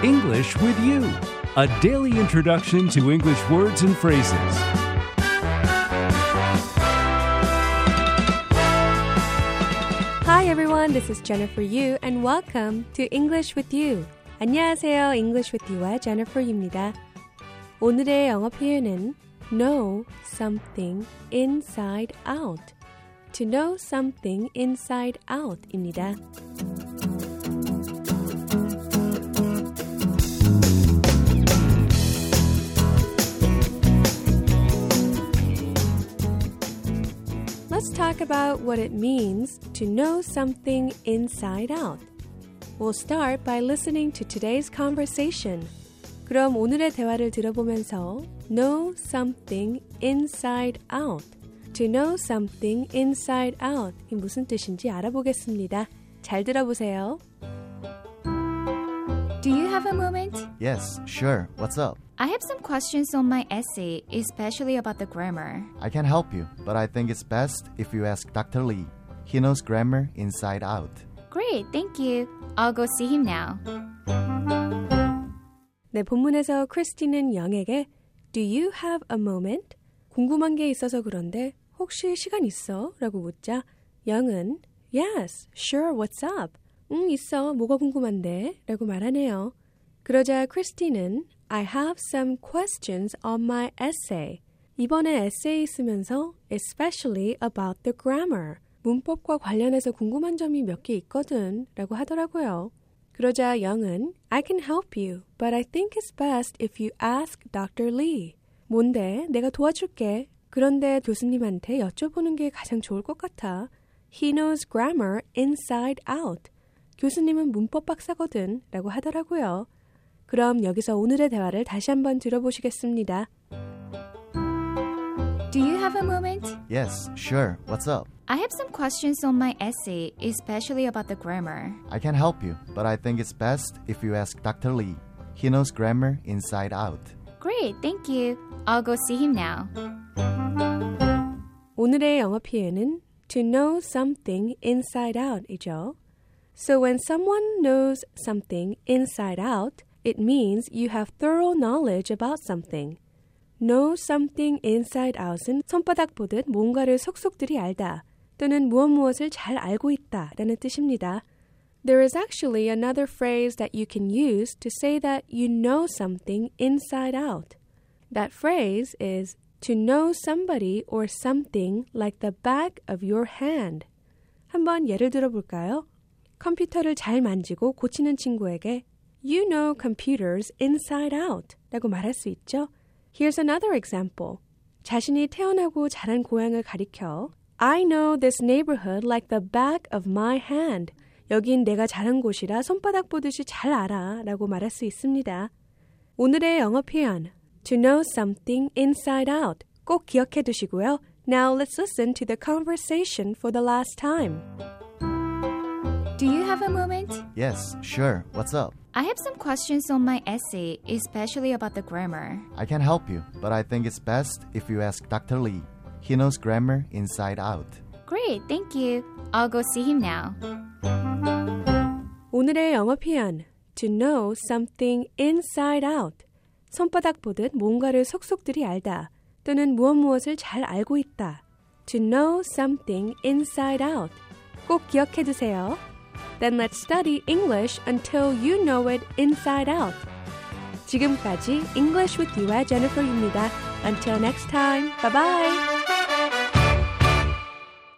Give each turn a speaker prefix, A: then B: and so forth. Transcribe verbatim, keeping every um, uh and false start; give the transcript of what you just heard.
A: English with You, a daily introduction to English words and phrases.
B: Hi everyone, this is Jennifer Yu and welcome to English with You. 안녕하세요, English with You와 Jennifer입니다. 오늘의 영어 표현은 know something inside out. To know something inside out입니다. Let's talk about what it means to know something inside out. We'll start by listening to today's conversation. 그럼 오늘의 대화를 들어보면서 know something inside out. To know something inside out 이 무슨 뜻인지 알아보겠습니다. 잘 들어보세요.
C: Do you have a moment?
D: Yes, sure. What's up?
C: I have some questions on my essay, especially about the grammar.
D: I can help you, but I think it's best if you ask Doctor Lee. He knows grammar inside out.
C: Great, thank you. I'll go see him now.
B: 네, 본문에서 크리스티는 영에게 Do you have a moment? 궁금한 게 있어서 그런데 혹시 시간 있어? 라고 묻자 영은 Yes, sure, what's up? 응, 있어. 뭐가 궁금한데? 라고 말하네요. 그러자 크리스티는 I have some questions on my essay. 이번에 에세이 쓰면서 especially about the grammar. 문법과 관련해서 궁금한 점이 몇 개 있거든. 라고 하더라고요. 그러자 영은 I can help you, but I think it's best if you ask Doctor Lee. 뭔데? 내가 도와줄게. 그런데 교수님한테 여쭤보는 게 가장 좋을 것 같아. He knows grammar inside out. 교수님은 문법 박사거든. 라고 하더라고요. 그럼 여기서 오늘의 대화를 다시 한번 들어보시겠습니다.
C: Do you have a moment?
D: Yes, sure. What's up?
C: I have some questions on my essay, especially about the grammar.
D: I can help you, but I think it's best if you ask Doctor Lee. He knows grammar inside out.
C: Great, thank you. I'll go see him now.
B: 오늘의 영어 표현은 to know something inside out 이죠. So when someone knows something inside out, it means you have thorough knowledge about something. Know something inside out은 손바닥 보듯 뭔가를 속속들이 알다 또는 무엇 무엇을 잘 알고 있다 라는 뜻입니다. There is actually another phrase that you can use to say that you know something inside out. That phrase is to know somebody or something like the back of your hand. 한번 예를 들어볼까요? 컴퓨터를 잘 만지고 고치는 친구에게 You know computers inside out 라고 말할 수 있죠. Here's another example. 자신이 태어나고 자란 고향을 가리켜 I know this neighborhood like the back of my hand. 여긴 내가 자란 곳이라 손바닥 보듯이 잘 알아 라고 말할 수 있습니다. 오늘의 영어 표현 To know something inside out 꼭 기억해 두시고요. Now let's listen to the conversation for the last time.
C: Do you have a moment?
D: Yes, sure. What's up?
C: I have some questions on my essay, especially about the grammar.
D: I can help you, but I think it's best if you ask Doctor Lee. He knows grammar inside out.
C: Great, thank you. I'll go see him now.
B: 오늘의 영어 표현 To know something inside out 손바닥 보듯 뭔가를 속속들이 알다 또는 무엇 무엇을 잘 알고 있다. To know something inside out 꼭 기억해 두세요. Then let's study English until you know it inside out. 지금까지 English with You와 Jennifer입니다. Until next time, bye bye.